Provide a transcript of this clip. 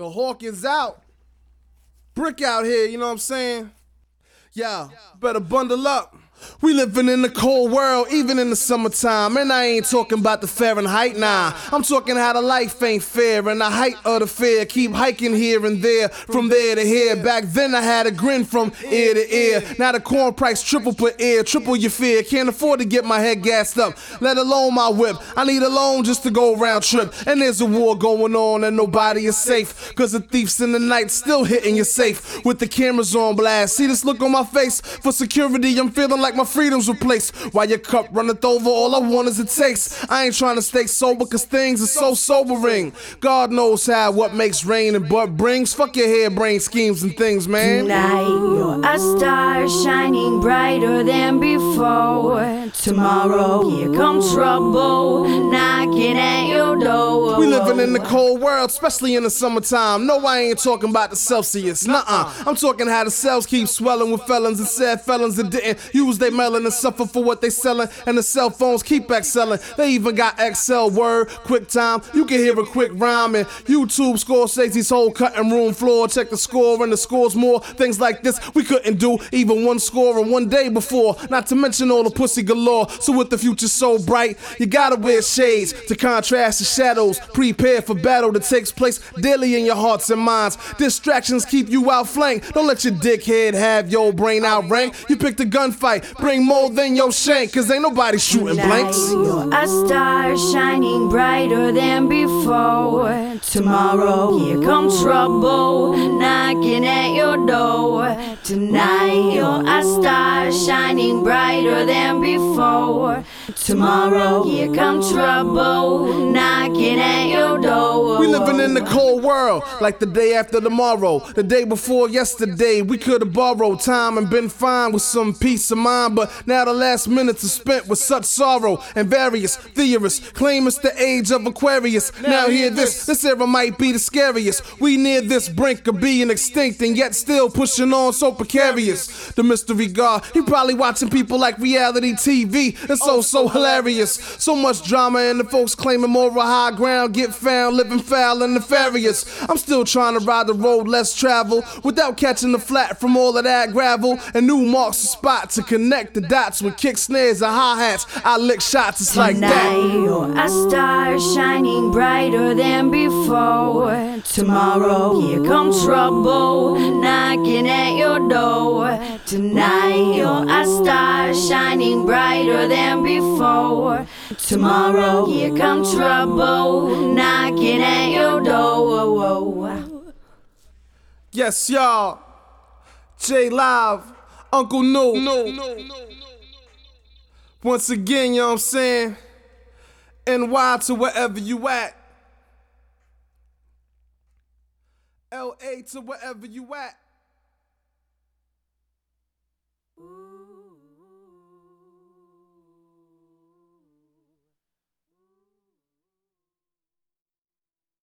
The hawk is out. Brick out here, you know what I'm saying? Yeah, better bundle up. We living in the cold world, even in the summertime. And I ain't talking about the Fahrenheit, nah. I'm talking how the life ain't fair, and the height of the fear. Keep hiking here and there, from there to here. Back then I had a grin from ear to ear. Now the corn price triple per ear, triple your fear. Can't afford to get my head gassed up, let alone my whip. I need a loan just to go round trip. And there's a war going on and nobody is safe, cause the thieves in the night still hitting your safe with the cameras on blast. See this look on my face? For security I'm feeling like my freedom's replaced. While your cup runneth over, all I want is a taste. I ain't trying to stay sober cause things are so sobering. God knows how what makes rain and what brings. Fuck your harebrained schemes and things, man. Tonight you're a star shining brighter than before. Tomorrow here comes trouble knocking at your door. We living in the cold world, especially in the summertime. No, I ain't talking about the Celsius, nuh-uh. I'm talking how the cells keep swelling with felons and sad felons that didn't use their melon and suffer for what they selling. And the cell phones keep excelling. They even got Excel, Word, QuickTime. You can hear a quick rhyme and YouTube Scorsese's whole cutting room floor. Check the score and the score's more. Things like this we couldn't do even one score in one day before. Not to mention all the pussy galore. So with the future so bright, you gotta wear shades to contrast the shadows. Prepare for battle that takes place daily in your hearts and minds. Distractions keep you outflanked. Don't let your dickhead have your brain outranked. You picked a gunfight, bring more than your shank, cause ain't nobody shooting blanks. You're a star shining brighter than before. Tomorrow here comes trouble knocking at your door. Tonight you're a star shining brighter than before. Tomorrow here comes trouble knocking at your door. We living in the cold world, like the day after tomorrow. The day before yesterday, we could've borrowed time and been fine with some peace of mind. But now the last minutes are spent with such sorrow. And various theorists claim it's the age of Aquarius. Now hear this era might be the scariest. We near this brink of being extinct and yet still pushing on so precarious. The mystery God, he probably watching people like reality TV. It's so hilarious. So much drama and the folks claiming moral high ground get found living foul and nefarious. I'm still trying to ride the road less traveled without catching the flat from all of that gravel. And new marks a spot to connect the dots with kick snares and hi-hats. I lick shots, it's like that. Tonight you're a star shining brighter than before. Tomorrow here comes trouble knocking at your door. Tonight you're a star shining brighter than before. Tomorrow here comes trouble knocking at your door. Yes, y'all. J Live, Uncle No. Once again, you know what I'm saying? NY to wherever you at. LA to wherever you at.